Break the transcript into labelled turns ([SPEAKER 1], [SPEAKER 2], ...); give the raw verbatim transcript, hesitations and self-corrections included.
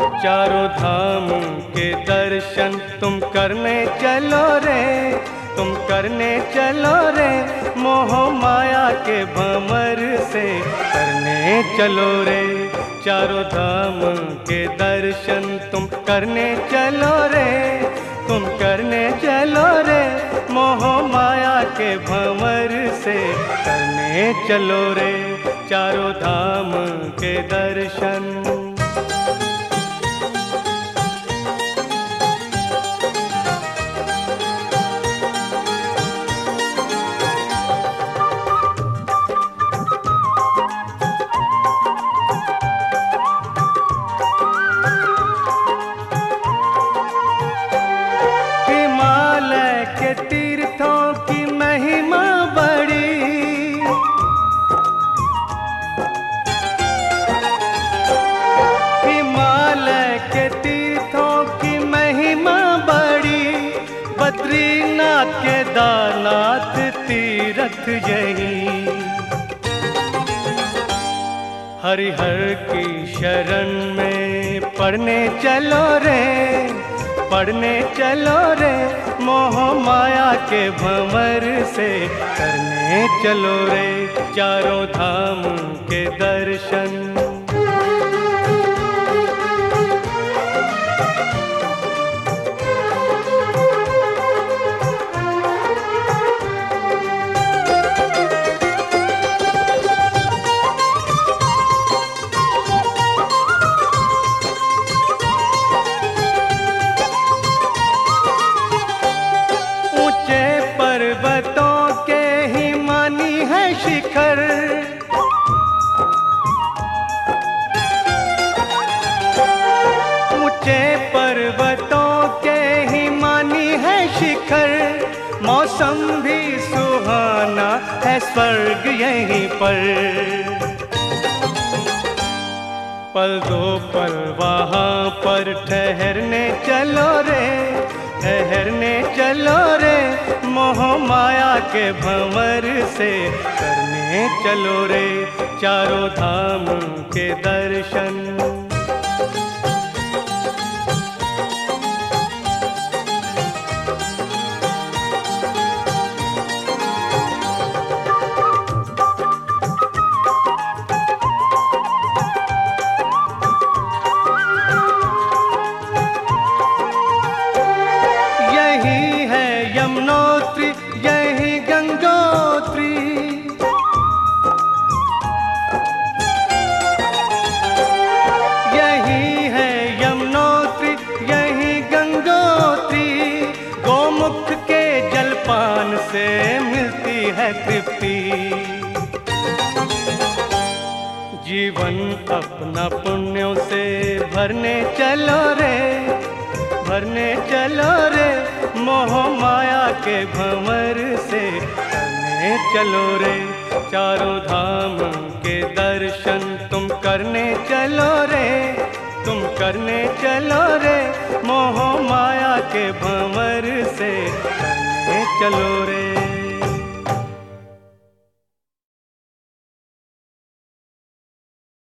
[SPEAKER 1] चारों धाम के दर्शन तुम करने चलो रे, तुम करने चलो रे, मोह माया के भंवर से करने चलो रे। चारों धाम के दर्शन तुम करने चलो रे, तुम करने चलो रे, मोह माया के भंवर से करने चलो रे। चारों धाम के दर्शन। तीर्थों की महिमा बड़ी, हिमालय के तीर्थों की महिमा बड़ी, बद्रीनाथ केदारनाथ तीर्थ यही। हरिहर की शरण में पढ़ने चलो रे, पढ़ने चलो रे, मोह माया के भंवर से करने चलो रे। चारों धाम के दर्शन। पर्वतों के ही मानी है शिखर, ऊंचे पर्वतों के ही मानी है शिखर, मौसम भी सुहाना है स्वर्ग यहीं पर। पल दो पल वहाँ पर ठहरने चलो रे, ठहरने चलो रे, मोह माया के भंवर से करने चलो रे। चारों धाम के दर्शन। यही है यमुनोत्री, यही गंगोत्री, यही है यमुनोत्री, यही गंगोत्री। गोमुख के जलपान से मिलती है तृप्ति। जीवन अपना पुण्यों से भरने चलो रे, भरने चलो रे, मोह माया के भंवर से करने चलो रे। चारों धाम के दर्शन तुम करने चलो रे, तुम करने चलो रे, मोह माया के भंवर से करने चलो रे।